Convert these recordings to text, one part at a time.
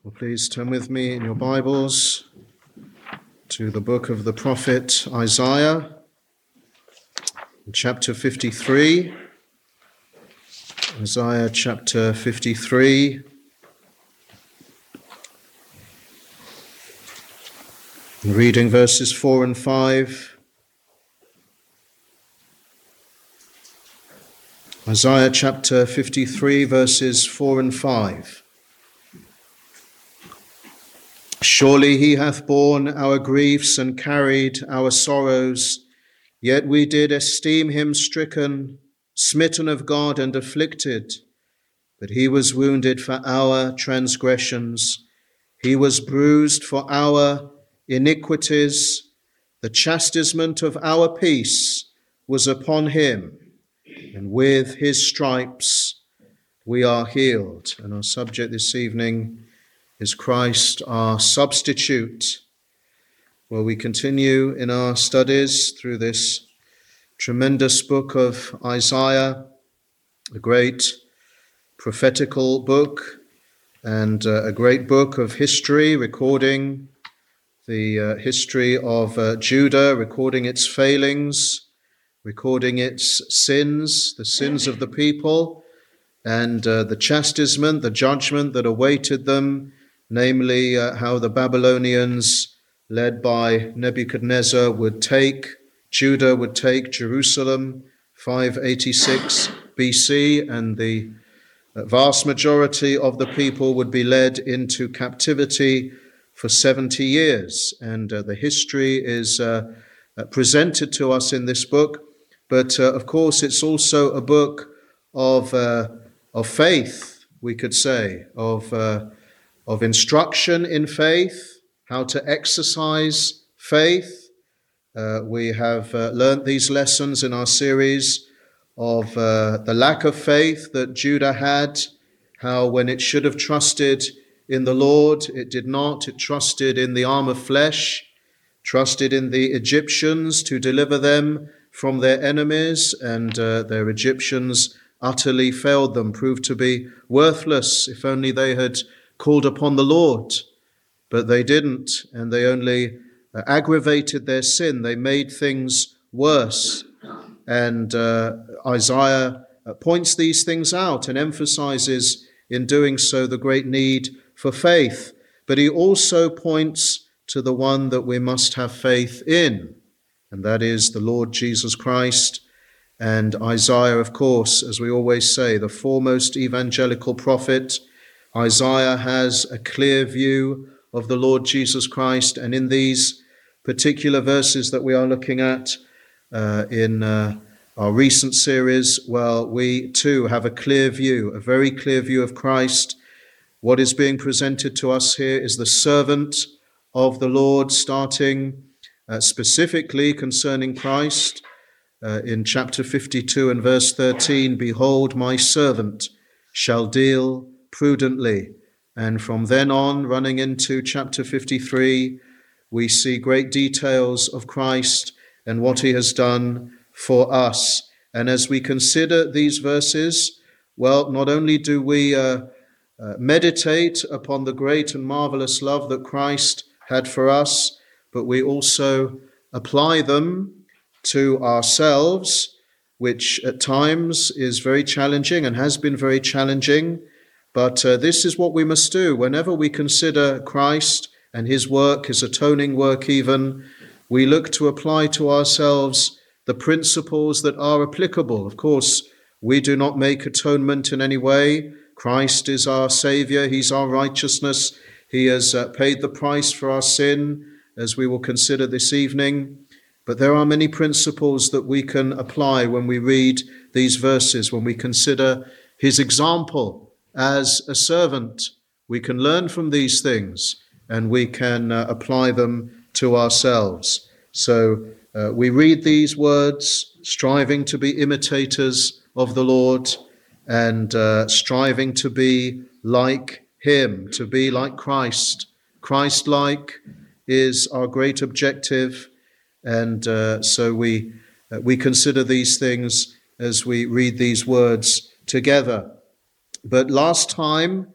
Well, please turn with me in your Bibles to the book of the prophet Isaiah, chapter 53. Isaiah chapter 53. Reading verses 4 and 5. Isaiah chapter 53, verses 4 and 5. Surely he hath borne our griefs and carried our sorrows, yet we did esteem him stricken, smitten of God and afflicted. But he was wounded for our transgressions, he was bruised for our iniquities. The chastisement of our peace was upon him, and with his stripes we are healed. And our subject this evening is Christ our substitute. Well, we continue in our studies through this tremendous book of Isaiah, a great prophetical book and a great book of history, recording the history of Judah, recording its failings, recording its sins, the sins of the people, and the chastisement, the judgment that awaited them, namely how the Babylonians, led by Nebuchadnezzar, would take Judah, would take Jerusalem, 586 BC, and the vast majority of the people would be led into captivity for 70 years. And the history is presented to us in this book, but of course it's also a book of faith, we could say, of instruction in faith, how to exercise faith. We have learnt these lessons in our series of the lack of faith that Judah had, how when it should have trusted in the Lord, it did not. It trusted in the arm of flesh, trusted in the Egyptians to deliver them from their enemies, and their Egyptians utterly failed them, proved to be worthless. If only they had called upon the Lord, but they didn't, and they only aggravated their sin. They made things worse. And Isaiah points these things out and emphasizes in doing so the great need for faith. But he also points to the one that we must have faith in, and that is the Lord Jesus Christ. And Isaiah, of course, as we always say, the foremost evangelical prophet, Isaiah has a clear view of the Lord Jesus Christ, and in these particular verses that we are looking at in our recent series, well, we too have a clear view, a very clear view of Christ. What is being presented to us here is the servant of the Lord, starting specifically concerning Christ in chapter 52 and verse 13, "Behold, my servant shall deal prudently." And from then on, running into chapter 53, we see great details of Christ and what he has done for us. And as we consider these verses, well, not only do we meditate upon the great and marvelous love that Christ had for us, but we also apply them to ourselves, which at times is very challenging and has been very challenging. But this is what we must do. Whenever we consider Christ and his work, his atoning work even, we look to apply to ourselves the principles that are applicable. Of course, we do not make atonement in any way. Christ is our Savior. He's our righteousness. He has paid the price for our sin, as we will consider this evening. But there are many principles that we can apply when we read these verses, when we consider his example as a servant. We can learn from these things and we can apply them to ourselves. So we read these words, striving to be imitators of the Lord and striving to be like him, to be like Christ. Christ-like is our great objective, and so we consider these things as we read these words together. But last time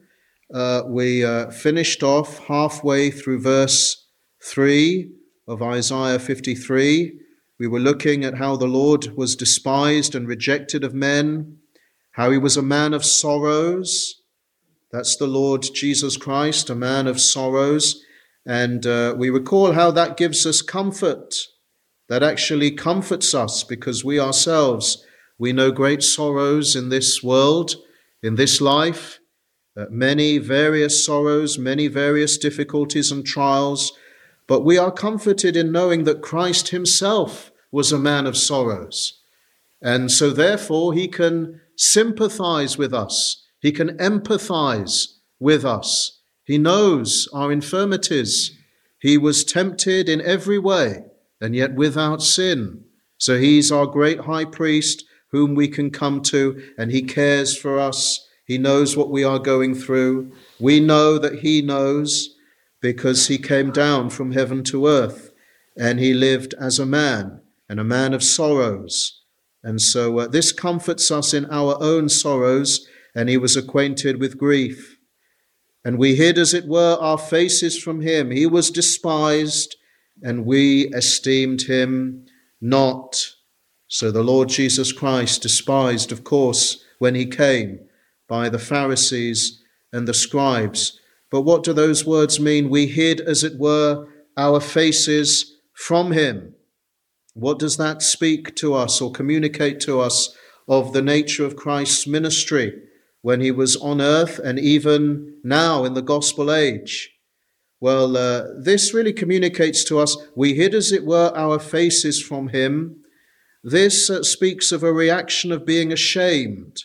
we finished off halfway through verse 3 of Isaiah 53. We were looking at how the Lord was despised and rejected of men, how he was a man of sorrows. That's the Lord Jesus Christ, a man of sorrows. And we recall how that gives us comfort. That actually comforts us because we ourselves, we know great sorrows in this world, in this life, many various sorrows, many various difficulties and trials. But we are comforted in knowing that Christ himself was a man of sorrows. And so therefore he can sympathize with us. He can empathize with us. He knows our infirmities. He was tempted in every way, and yet without sin. So he's our great high priest whom we can come to, and he cares for us. He knows what we are going through. We know that he knows because he came down from heaven to earth, and he lived as a man, and a man of sorrows. And so this comforts us in our own sorrows, and he was acquainted with grief. And we hid, as it were, our faces from him. He was despised, and we esteemed him not. So the Lord Jesus Christ, despised, of course, when he came by the Pharisees and the scribes. But what do those words mean? We hid, as it were, our faces from him. What does that speak to us or communicate to us of the nature of Christ's ministry when he was on earth and even now in the gospel age? Well, this really communicates to us, we hid, as it were, our faces from him. This speaks of a reaction of being ashamed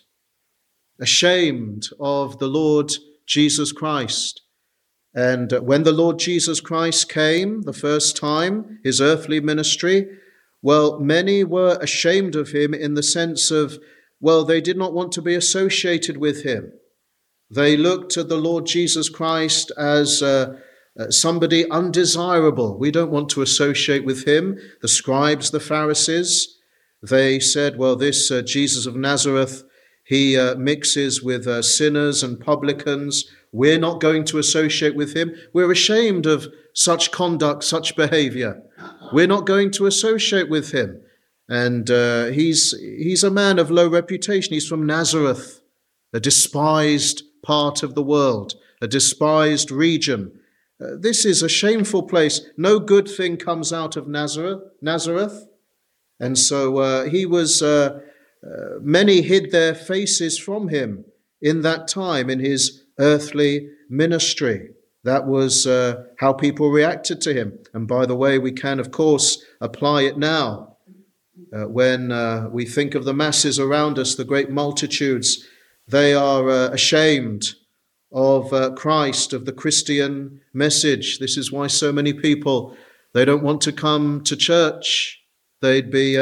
of the Lord Jesus Christ. And when the Lord Jesus Christ came the first time, his earthly ministry, well, many were ashamed of him in the sense of, well, they did not want to be associated with him. They looked at the Lord Jesus Christ as somebody undesirable. We don't want to associate with him. The scribes, the Pharisees, they said, well, this Jesus of Nazareth, he mixes with sinners and publicans. We're not going to associate with him. We're ashamed of such conduct, such behavior. We're not going to associate with him. And he's a man of low reputation. He's from Nazareth, a despised part of the world, a despised region. This is a shameful place. No good thing comes out of Nazareth. And so many hid their faces from him in that time, in his earthly ministry. That was how people reacted to him. And by the way, we can, of course, apply it now. When we think of the masses around us, the great multitudes, they are ashamed of Christ, of the Christian message. This is why so many people, they don't want to come to church. They'd be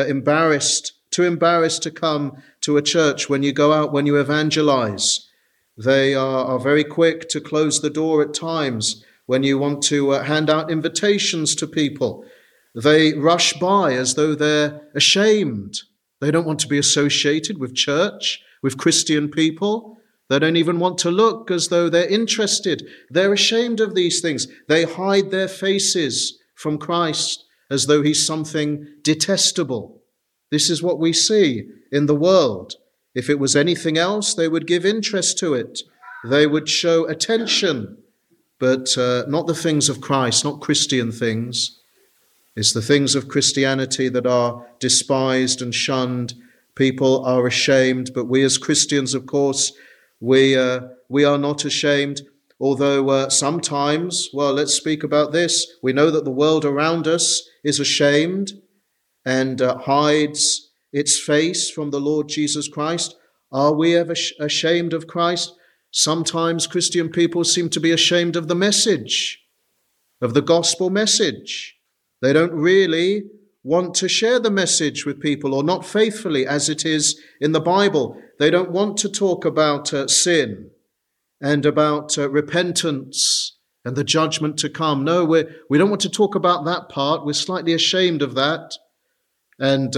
too embarrassed to come to a church. When you go out, when you evangelize, they are very quick to close the door at times. When you want to hand out invitations to people, they rush by as though they're ashamed. They don't want to be associated with church, with Christian people. They don't even want to look as though they're interested. They're ashamed of these things. They hide their faces from Christ as though he's something detestable. This is what we see in the world. If it was anything else, they would give interest to it. They would show attention, but not the things of Christ, not Christian things. It's the things of Christianity that are despised and shunned. People are ashamed, but we as Christians, of course, we are not ashamed. Although sometimes, well, let's speak about this. We know that the world around us is ashamed and hides its face from the Lord Jesus Christ. Are we ever ashamed of Christ? Sometimes Christian people seem to be ashamed of the message, of the gospel message. They don't really want to share the message with people, or not faithfully as it is in the Bible. They don't want to talk about sin and about repentance and the judgment to come. No, we don't want to talk about that part. We're slightly ashamed of that. And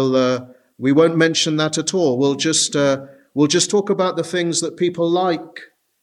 we won't mention that at all. We'll just talk about the things that people like.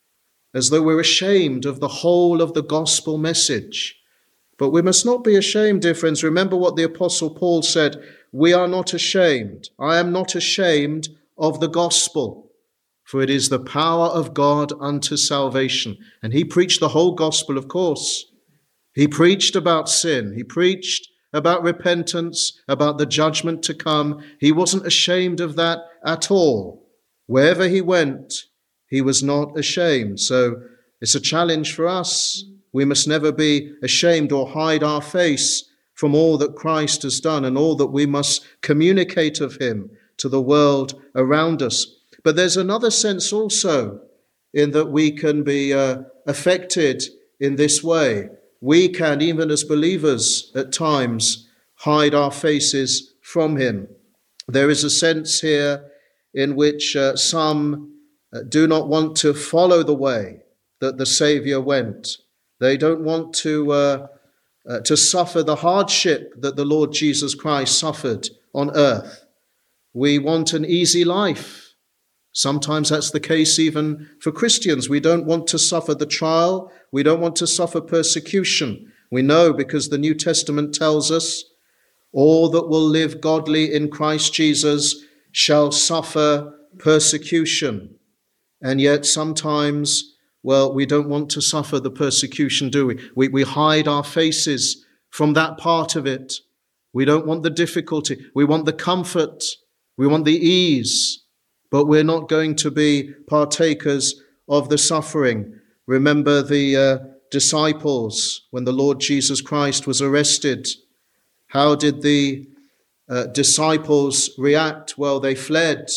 as though we're ashamed of the whole of the gospel message. But we must not be ashamed, dear friends. Remember what the Apostle Paul said, we are not ashamed. I am not ashamed of the gospel, for it is the power of God unto salvation. And he preached the whole gospel, of course. He preached about sin. He preached about repentance, about the judgment to come. He wasn't ashamed of that at all. Wherever he went, he was not ashamed. So it's a challenge for us. We must never be ashamed or hide our face from all that Christ has done and all that we must communicate of him to the world around us. But there's another sense also in that we can be affected in this way. We can, even as believers at times, hide our faces from him. There is a sense here in which some do not want to follow the way that the Saviour went. They don't want to suffer the hardship that the Lord Jesus Christ suffered on earth. We want an easy life. Sometimes that's the case even for Christians. We don't want to suffer the trial. We don't want to suffer persecution. We know because the New Testament tells us all that will live godly in Christ Jesus shall suffer persecution. And yet sometimes, well, we don't want to suffer the persecution, do we? We hide our faces from that part of it. We don't want the difficulty. We want the comfort. We want the ease. But we're not going to be partakers of the suffering. Remember the disciples when the Lord Jesus Christ was arrested. How did the disciples react? Well, they fled.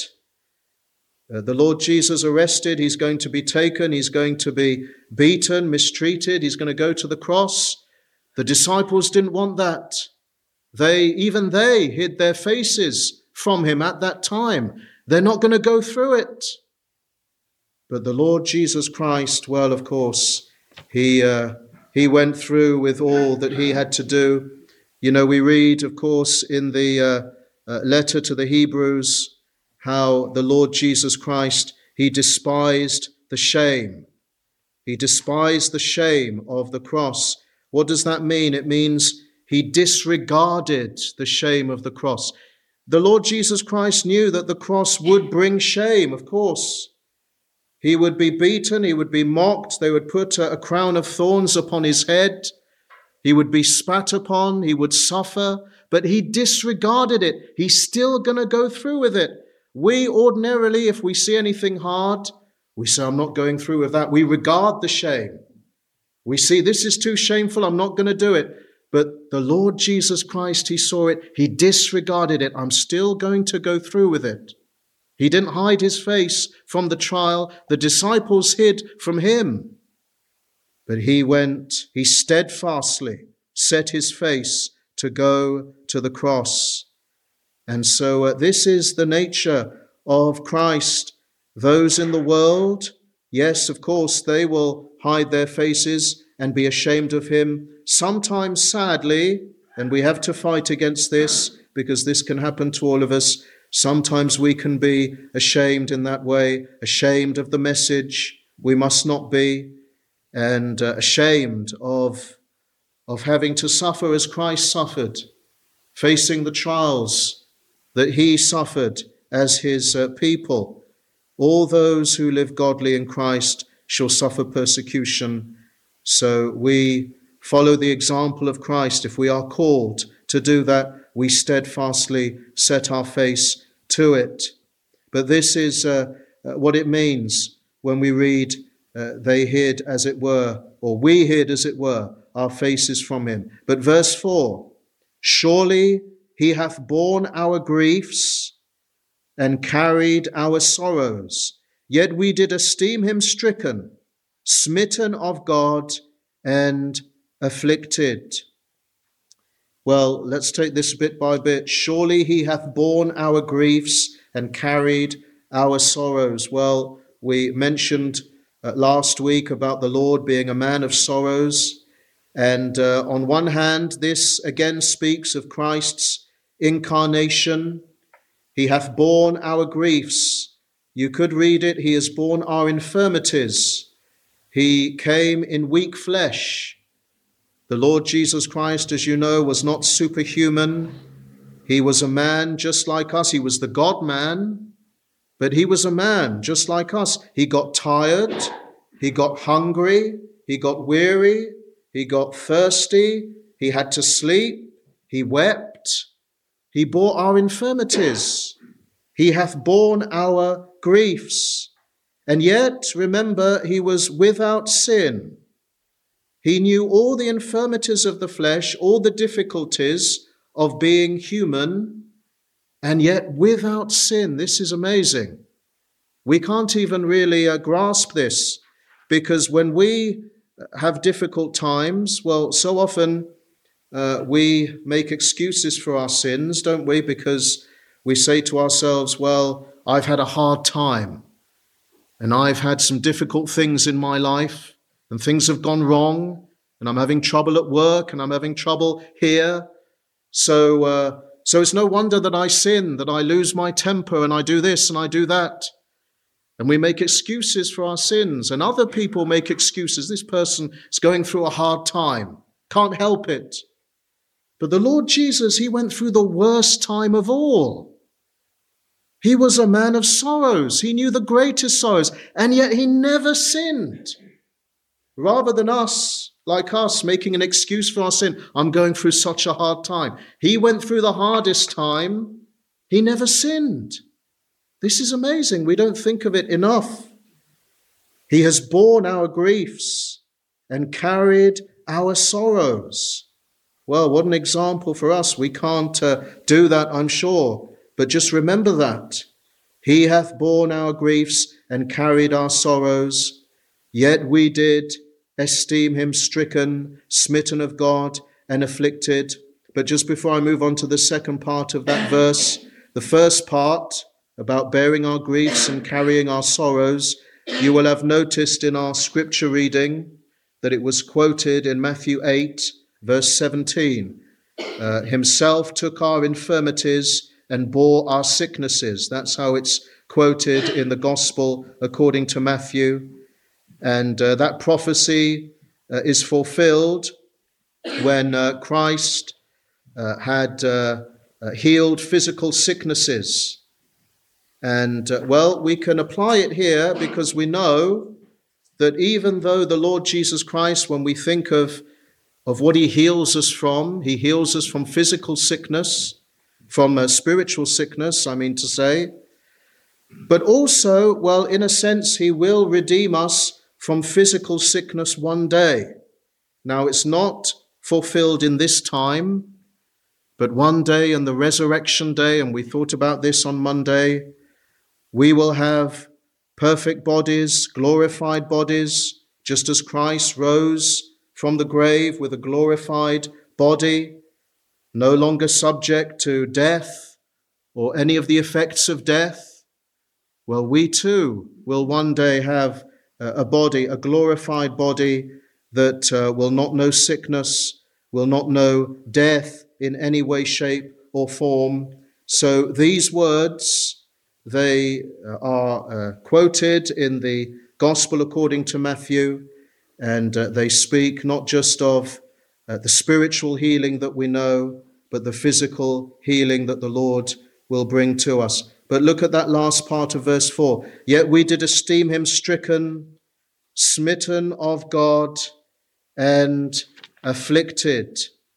The Lord Jesus arrested, he's going to be taken, he's going to be beaten, mistreated, he's going to go to the cross. The disciples didn't want that. Even they hid their faces from him at that time. They're not going to go through it. But the Lord Jesus Christ, well, of course, he went through with all that he had to do. You know, we read, of course, in the letter to the Hebrews, how the Lord Jesus Christ, he despised the shame. He despised the shame of the cross. What does that mean? It means he disregarded the shame of the cross. The Lord Jesus Christ knew that the cross would bring shame, of course. He would be beaten, he would be mocked, they would put a crown of thorns upon his head, he would be spat upon, he would suffer, but he disregarded it. He's still going to go through with it. We ordinarily, if we see anything hard, we say, I'm not going through with that. We regard the shame. We see this is too shameful, I'm not going to do it. But the Lord Jesus Christ, he saw it, he disregarded it. I'm still going to go through with it. He didn't hide his face from the trial. The disciples hid from him. But he steadfastly set his face to go to the cross. And so this is the nature of Christ. Those in the world, yes, of course, they will hide their faces and be ashamed of him. Sometimes, sadly, and we have to fight against this because this can happen to all of us, sometimes we can be ashamed in that way, ashamed of the message. We must not be, and ashamed of having to suffer as Christ suffered, facing the trials that he suffered as his people. All those who live godly in Christ shall suffer persecution. So we follow the example of Christ. If we are called to do that, we steadfastly set our face to it. But this is what it means when we read, they hid, as it were, or we hid, as it were, our faces from him. But verse 4, surely he hath borne our griefs and carried our sorrows, yet we did esteem him stricken, smitten of God, and afflicted. Well, let's take this bit by bit. Surely he hath borne our griefs and carried our sorrows. Well, we mentioned last week about the Lord being a man of sorrows. And on one hand, this again speaks of Christ's incarnation. He hath borne our griefs. You could read it, he has borne our infirmities. He came in weak flesh. The Lord Jesus Christ, as you know, was not superhuman. He was a man just like us. He was the God-man, but he was a man just like us. He got tired. He got hungry. He got weary. He got thirsty. He had to sleep. He wept. He bore our infirmities. He hath borne our griefs. And yet, remember, he was without sin. He knew all the infirmities of the flesh, all the difficulties of being human, and yet without sin. This is amazing. We can't even really grasp this, because when we have difficult times, well, so often we make excuses for our sins, don't we? Because we say to ourselves, well, I've had a hard time, and I've had some difficult things in my life, and things have gone wrong, and I'm having trouble at work, and I'm having trouble here. So it's no wonder that I sin, that I lose my temper, and I do this and I do that. And we make excuses for our sins, and other people make excuses. This person is going through a hard time, can't help it. But the Lord Jesus, he went through the worst time of all. He was a man of sorrows. He knew the greatest sorrows, and yet he never sinned. Rather than us, like us, making an excuse for our sin, I'm going through such a hard time. He went through the hardest time. He never sinned. This is amazing. We don't think of it enough. He has borne our griefs and carried our sorrows. Well, what an example for us. We can't do that, I'm sure. But just remember that. He hath borne our griefs and carried our sorrows. Yet we did esteem him stricken, smitten of God, and afflicted. But just before I move on to the second part of that verse, the first part about bearing our griefs and carrying our sorrows, you will have noticed in our scripture reading that it was quoted in Matthew 8, verse 17. Himself took our infirmities and bore our sicknesses. That's how it's quoted in the gospel according to Matthew. And that prophecy is fulfilled when Christ had healed physical sicknesses. And, we can apply it here because we know that even though the Lord Jesus Christ, when we think of what he heals us from physical sickness, from spiritual sickness, I mean to say, but also, in a sense, he will redeem us from physical sickness one day. Now, it's not fulfilled in this time, but one day in the resurrection day, and we thought about this on Monday, we will have perfect bodies, glorified bodies, just as Christ rose from the grave with a glorified body, no longer subject to death or any of the effects of death. Well, we too will one day have a body, a glorified body that will not know sickness, will not know death in any way, shape, or form. So these words, they are quoted in the Gospel according to Matthew, and they speak not just of the spiritual healing that we know, but the physical healing that the Lord will bring to us. But look at that last part of verse 4. Yet we did esteem him stricken, smitten of God, and afflicted.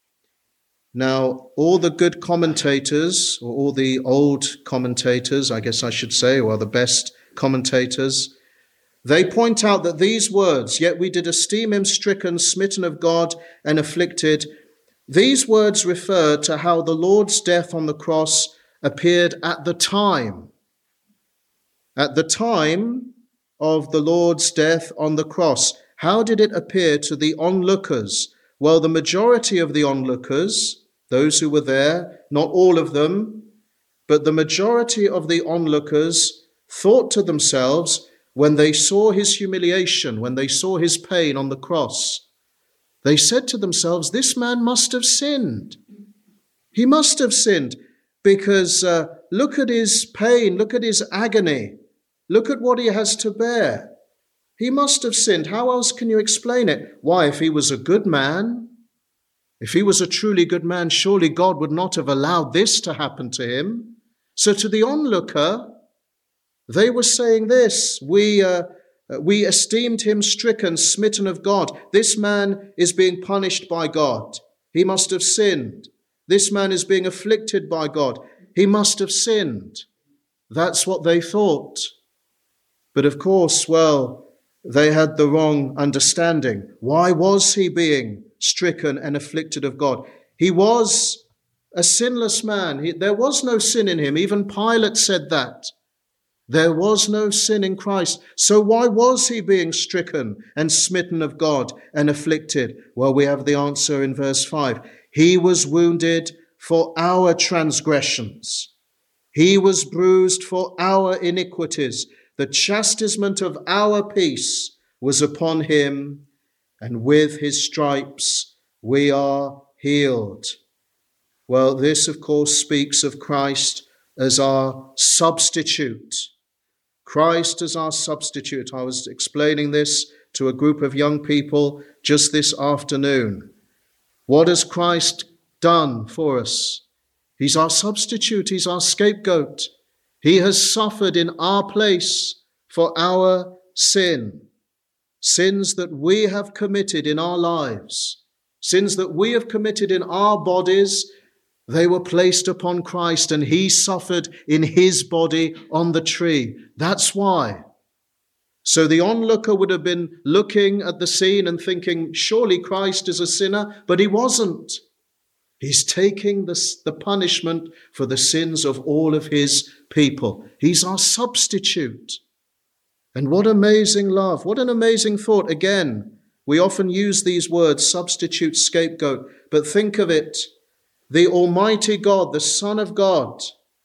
Now, all the good commentators, or all the old commentators, I guess I should say, or the best commentators, they point out that these words, yet we did esteem him stricken, smitten of God, and afflicted, these words refer to how the Lord's death on the cross appeared at the time. At the time of the Lord's death on the cross, how did it appear to the onlookers? Well, the majority of the onlookers, those who were there, not all of them, but the majority of the onlookers thought to themselves, when they saw his humiliation, when they saw his pain on the cross, they said to themselves, this man must have sinned. He must have sinned because look at his pain, look at his agony, look at what he has to bear. He must have sinned. How else can you explain it? Why, if he was a good man, if he was a truly good man, surely God would not have allowed this to happen to him. So to the onlooker, they were saying this: we esteemed him stricken, smitten of God. This man is being punished by God. He must have sinned. This man is being afflicted by God. He must have sinned. That's what they thought. But of course, they had the wrong understanding. Why was he being stricken and afflicted of God? He was a sinless man. There was no sin in him. Even Pilate said that. There was no sin in Christ. So why was he being stricken and smitten of God and afflicted? Well, we have the answer in verse 5. He was wounded for our transgressions. He was bruised for our iniquities. The chastisement of our peace was upon him, and with his stripes we are healed. Well, this, of course, speaks of Christ as our substitute. Christ as our substitute. I was explaining this to a group of young people just this afternoon. What has Christ done for us? He's our substitute. He's our scapegoat. He has suffered in our place for our sin. Sins that we have committed in our lives. Sins that we have committed in our bodies. They were placed upon Christ, and he suffered in his body on the tree. That's why. So the onlooker would have been looking at the scene and thinking, surely Christ is a sinner, but he wasn't. He's taking the punishment for the sins of all of his people. He's our substitute. And what amazing love, what an amazing thought. Again, we often use these words, substitute, scapegoat, but think of it. The Almighty God, the Son of God,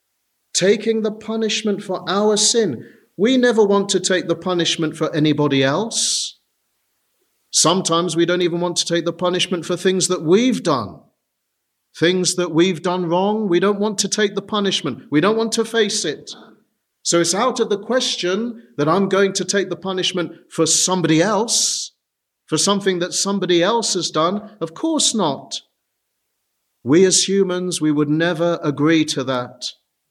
taking the punishment for our sin. We never want to take the punishment for anybody else. Sometimes we don't even want to take the punishment for things that we've done. Things that we've done wrong, we don't want to take the punishment. We don't want to face it. So it's out of the question that I'm going to take the punishment for somebody else, for something that somebody else has done. Of course not. We as humans, we would never agree to that.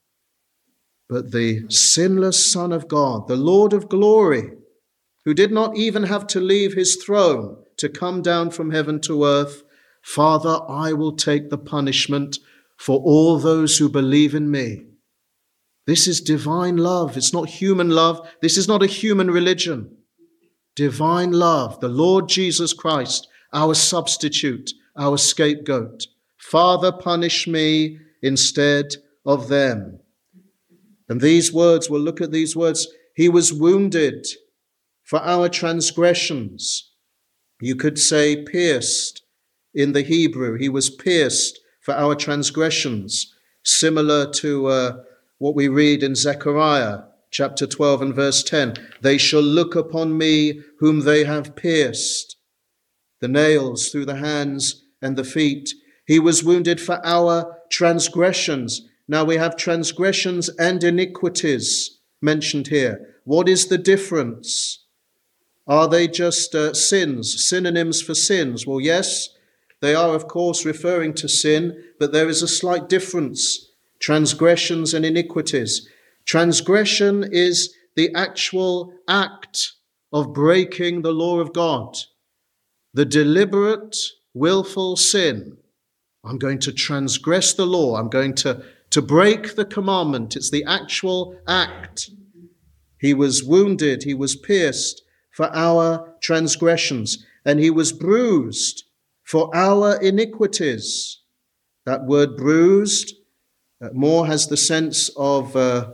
But the sinless Son of God, the Lord of glory, who did not even have to leave his throne to come down from heaven to earth, Father, I will take the punishment for all those who believe in me. This is divine love. It's not human love. This is not a human religion. Divine love, the Lord Jesus Christ, our substitute, our scapegoat. Father, punish me instead of them. And these words, we'll look at these words. He was wounded for our transgressions. You could say pierced in the Hebrew. He was pierced for our transgressions, similar to what we read in Zechariah chapter 12 and verse 10. They shall look upon me whom they have pierced, the nails through the hands and the feet. He was wounded for our transgressions. Now we have transgressions and iniquities mentioned here. What is the difference? Are they just sins, synonyms for sins? Well, yes, they are, of course, referring to sin, but there is a slight difference. Transgressions and iniquities. Transgression is the actual act of breaking the law of God. The deliberate, willful sin. I'm going to transgress the law. I'm going to break the commandment. It's the actual act. He was wounded. He was pierced for our transgressions, and he was bruised for our iniquities. That word bruised more has the sense of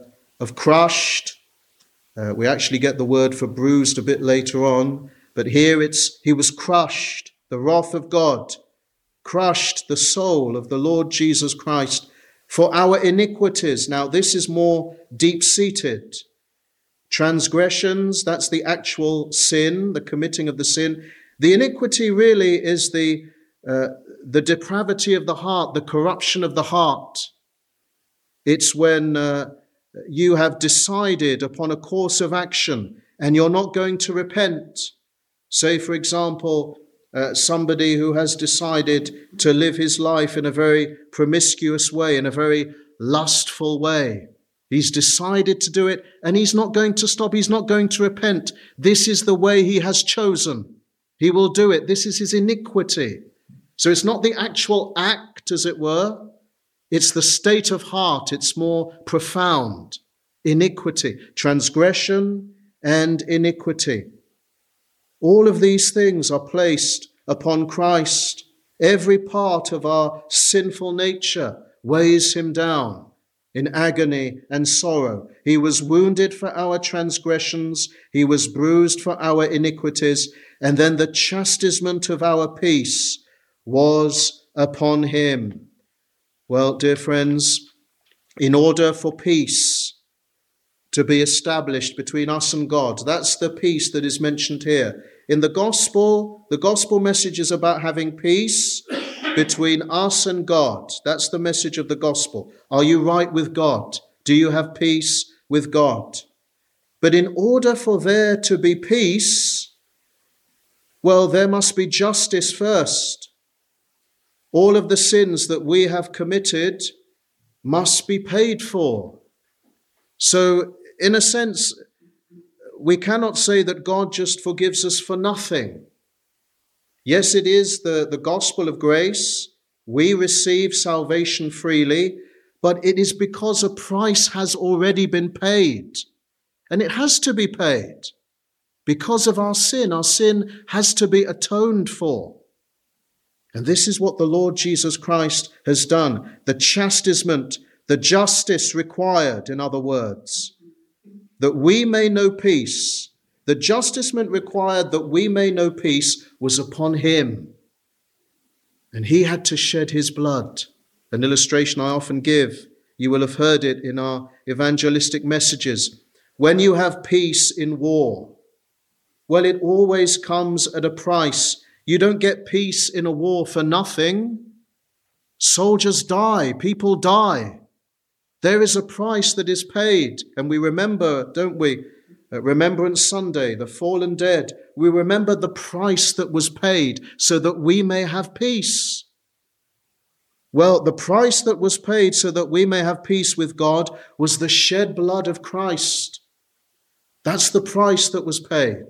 crushed. We actually get the word for bruised a bit later on, but here he was crushed. The wrath of God crushed the soul of the Lord Jesus Christ for our iniquities. Now, this is more deep-seated. Transgressions, that's the actual sin, the committing of the sin. The iniquity really is the depravity of the heart, the corruption of the heart. It's when you have decided upon a course of action and you're not going to repent. Say, for example, somebody who has decided to live his life in a very promiscuous way, in a very lustful way. He's decided to do it, and he's not going to stop. He's not going to repent. This is the way he has chosen. He will do it. This is his iniquity. So it's not the actual act, as it were. It's the state of heart. It's more profound. Iniquity, transgression and iniquity. All of these things are placed upon Christ. Every part of our sinful nature weighs him down in agony and sorrow. He was wounded for our transgressions. He was bruised for our iniquities. And then the chastisement of our peace was upon him. Well, dear friends, in order for peace to be established between us and God, that's the peace that is mentioned here. In the gospel message is about having peace between us and God. That's the message of the gospel. Are you right with God? Do you have peace with God? But in order for there to be peace, well, there must be justice first. All of the sins that we have committed must be paid for. So, in a sense, we cannot say that God just forgives us for nothing. Yes, it is the gospel of grace. We receive salvation freely, but it is because a price has already been paid. And it has to be paid because of our sin. Our sin has to be atoned for. And this is what the Lord Jesus Christ has done. The chastisement, the justice required, in other words, that we may know peace. The chastisement required that we may know peace was upon him. And he had to shed his blood. An illustration I often give, you will have heard it in our evangelistic messages. When you have peace in war, well, it always comes at a price. You don't get peace in a war for nothing. Soldiers die, people die. There is a price that is paid. And we remember, don't we? Remembrance Sunday, the fallen dead. We remember the price that was paid so that we may have peace. Well, the price that was paid so that we may have peace with God was the shed blood of Christ. That's the price that was paid.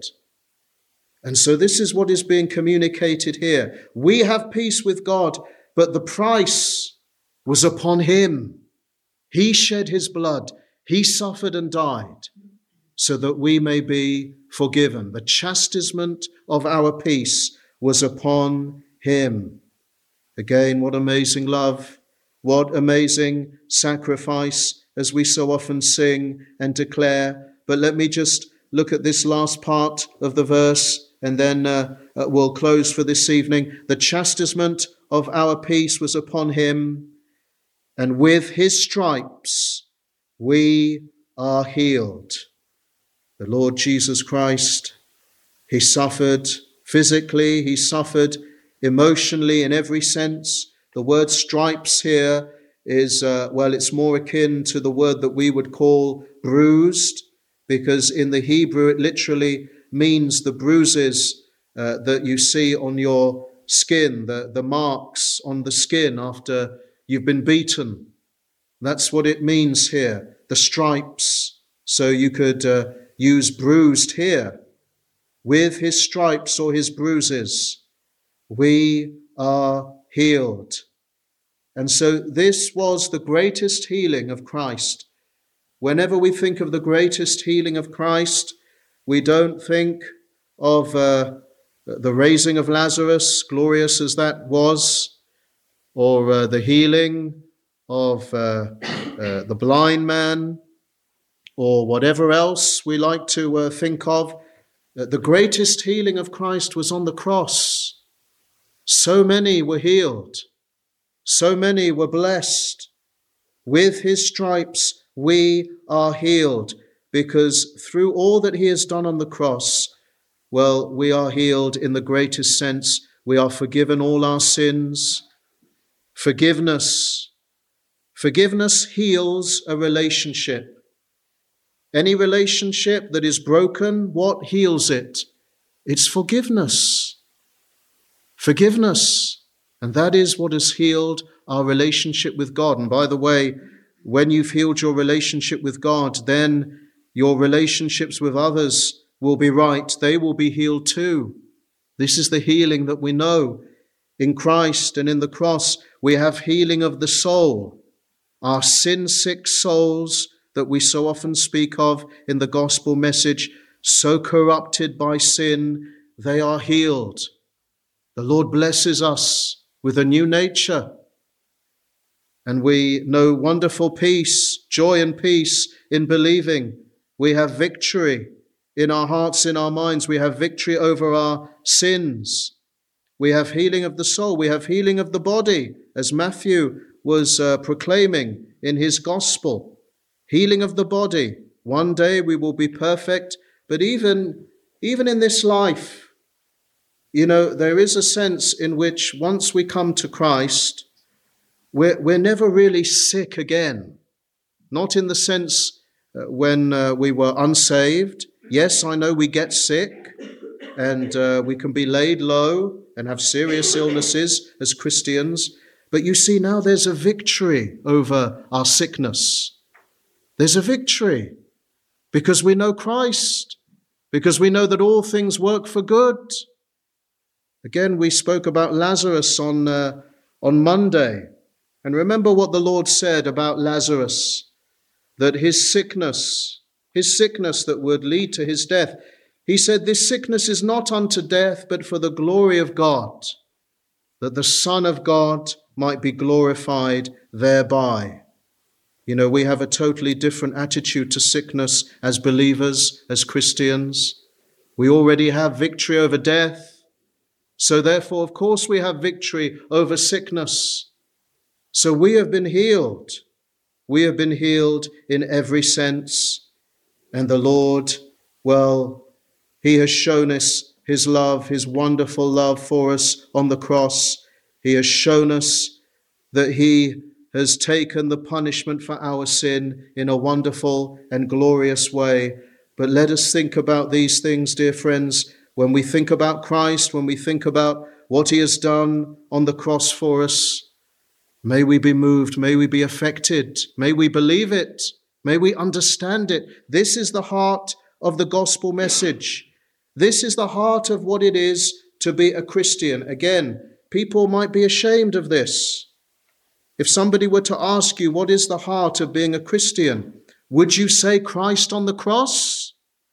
And so this is what is being communicated here. We have peace with God, but the price was upon him. He shed his blood. He suffered and died so that we may be forgiven. The chastisement of our peace was upon him. Again, what amazing love, what amazing sacrifice, as we so often sing and declare. But let me just look at this last part of the verse, and then we'll close for this evening. The chastisement of our peace was upon him, and with his stripes we are healed. The Lord Jesus Christ, he suffered physically, he suffered emotionally in every sense. The word stripes here is, it's more akin to the word that we would call bruised, because in the Hebrew it literally means the bruises that you see on your skin, the marks on the skin after you've been beaten. That's what it means here, the stripes. So you could use bruised here. With his stripes or his bruises, we are healed. And so this was the greatest healing of Christ. Whenever we think of the greatest healing of Christ, we don't think of the raising of Lazarus, glorious as that was, or the healing of the blind man, or whatever else we like to think of. The greatest healing of Christ was on the cross. So many were healed. So many were blessed. With his stripes we are healed, because through all that he has done on the cross, well, we are healed in the greatest sense. We are forgiven all our sins. Forgiveness heals a relationship. Any relationship that is broken, what heals it? It's forgiveness. Forgiveness. And that is what has healed our relationship with God. And by the way, when you've healed your relationship with God, then your relationships with others will be right. They will be healed too. This is the healing that we know. In Christ and in the cross, we have healing of the soul. Our sin-sick souls that we so often speak of in the gospel message, so corrupted by sin, they are healed. The Lord blesses us with a new nature. And we know wonderful peace, joy and peace in believing. We have victory in our hearts, in our minds. We have victory over our sins. We have healing of the soul. We have healing of the body, as Matthew was proclaiming in his gospel. Healing of the body. One day we will be perfect, but even in this life, there is a sense in which once we come to Christ, we're never really sick again. Not in the sense when we were unsaved. Yes, I know we get sick and we can be laid low and have serious illnesses as Christians. But you see, now there's a victory over our sickness. There's a victory because we know Christ, because we know that all things work for good. Again, we spoke about Lazarus on Monday. And remember what the Lord said about Lazarus, that his sickness that would lead to his death, he said, this sickness is not unto death, but for the glory of God, that the Son of God might be glorified thereby. We have a totally different attitude to sickness as believers, as Christians. We already have victory over death. So therefore, of course, we have victory over sickness. So we have been healed. We have been healed in every sense. And the Lord, he has shown us his love, his wonderful love for us on the cross. He has shown us that he has taken the punishment for our sin in a wonderful and glorious way. But let us think about these things, dear friends, when we think about Christ, when we think about what he has done on the cross for us. May we be moved, may we be affected, may we believe it, may we understand it. This is the heart of the gospel message. This is the heart of what it is to be a Christian. Again, people might be ashamed of this. If somebody were to ask you, what is the heart of being a Christian? Would you say Christ on the cross?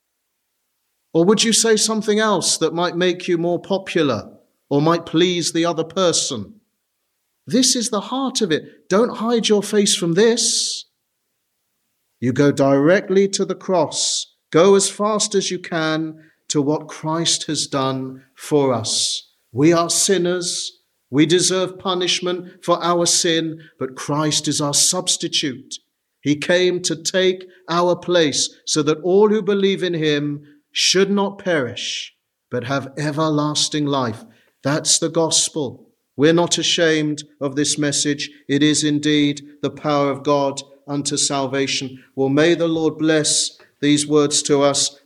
Or would you say something else that might make you more popular or might please the other person? This is the heart of it. Don't hide your face from this. You go directly to the cross. Go as fast as you can to what Christ has done for us. We are sinners. We deserve punishment for our sin, but Christ is our substitute. He came to take our place so that all who believe in him should not perish, but have everlasting life. That's the gospel. We're not ashamed of this message. It is indeed the power of God unto salvation. Well, may the Lord bless these words to us.